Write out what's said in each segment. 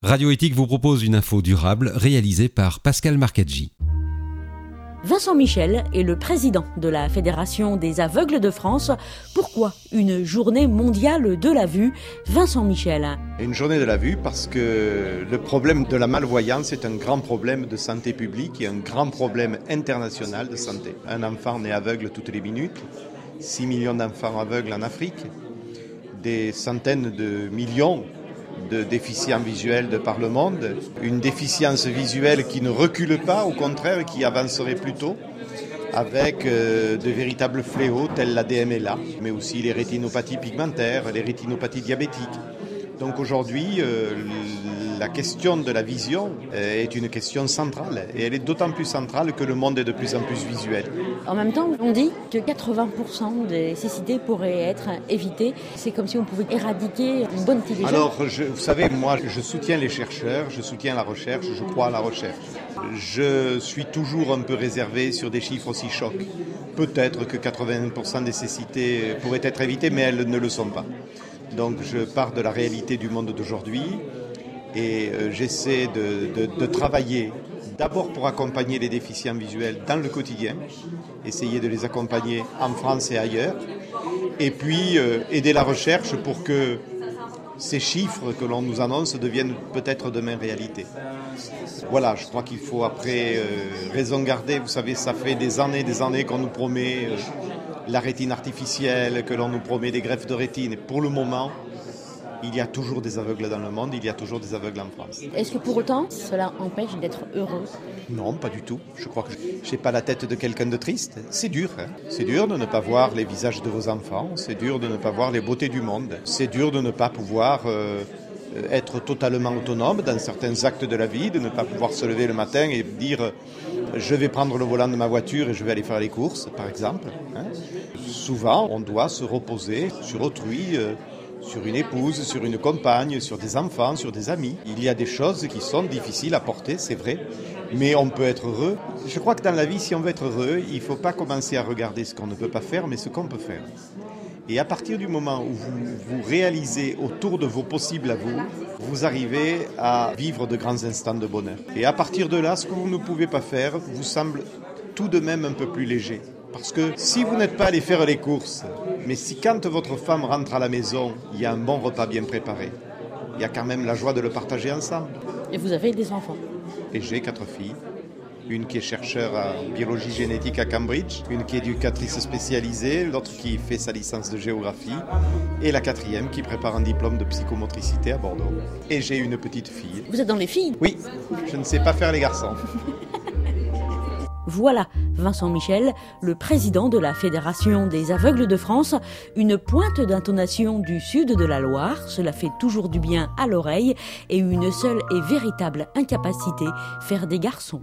Radio Éthique vous propose une info durable réalisée par Pascal Marcaggi. Vincent Michel est le président de la Fédération des aveugles de France. Pourquoi une journée mondiale de la vue? Vincent Michel. Une journée de la vue parce que le problème de la malvoyance est un grand problème de santé publique et un grand problème international de santé. Un enfant naît aveugle toutes les minutes, 6 millions d'enfants aveugles en Afrique, des centaines de millions de déficients visuels de par le monde, une déficience visuelle qui ne recule pas, au contraire, qui avancerait plutôt, avec de véritables fléaux tels la DMLA, mais aussi les rétinopathies pigmentaires, les rétinopathies diabétiques. Donc aujourd'hui, la question de la vision est une question centrale, et elle est d'autant plus centrale que le monde est de plus en plus visuel. En même temps, on dit que 80% des cécités pourraient être évitées. C'est comme si on pouvait éradiquer une bonne partie des gens. Alors, vous savez, moi, je soutiens les chercheurs, je soutiens la recherche, je crois à la recherche. Je suis toujours un peu réservé sur des chiffres aussi chocs. Peut-être que 80% des cécités pourraient être évitées, mais elles ne le sont pas. Donc je pars de la réalité du monde d'aujourd'hui et j'essaie de travailler d'abord pour accompagner les déficients visuels dans le quotidien, essayer de les accompagner en France et ailleurs, et puis aider la recherche pour que ces chiffres que l'on nous annonce deviennent peut-être demain réalité. Voilà, je crois qu'il faut après raison garder. Vous savez, ça fait des années qu'on nous promet la rétine artificielle, que l'on nous promet des greffes de rétine. Et pour le moment, il y a toujours des aveugles dans le monde, il y a toujours des aveugles en France. Est-ce que pour autant, cela empêche d'être heureux? Non, pas du tout. Je crois que je n'ai pas la tête de quelqu'un de triste. C'est dur, hein. C'est dur de ne pas voir les visages de vos enfants. C'est dur de ne pas voir les beautés du monde. C'est dur de ne pas pouvoir être totalement autonome dans certains actes de la vie, de ne pas pouvoir se lever le matin et dire je vais prendre le volant de ma voiture et je vais aller faire les courses, par exemple. Hein. Souvent, on doit se reposer sur autrui, sur une épouse, sur une compagne, sur des enfants, sur des amis. Il y a des choses qui sont difficiles à porter, c'est vrai, mais on peut être heureux. Je crois que dans la vie, si on veut être heureux, il ne faut pas commencer à regarder ce qu'on ne peut pas faire, mais ce qu'on peut faire. Et à partir du moment où vous réalisez autour de vos possibles à vous, vous arrivez à vivre de grands instants de bonheur. Et à partir de là, ce que vous ne pouvez pas faire vous semble tout de même un peu plus léger. Parce que si vous n'êtes pas allé faire les courses, mais si quand votre femme rentre à la maison, il y a un bon repas bien préparé, il y a quand même la joie de le partager ensemble. Et vous avez des enfants? Et j'ai 4 filles. Une qui est chercheure en biologie génétique à Cambridge, une qui est éducatrice spécialisée, l'autre qui fait sa licence de géographie, et la 4e qui prépare un diplôme de psychomotricité à Bordeaux. Et j'ai une petite fille. Vous êtes dans les filles? Oui, je ne sais pas faire les garçons. Voilà, Vincent Michel, le président de la Fédération des aveugles de France, une pointe d'intonation du sud de la Loire, cela fait toujours du bien à l'oreille, et une seule et véritable incapacité, faire des garçons.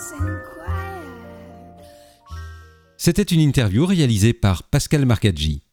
C'était une interview réalisée par Pascal Marcaggi.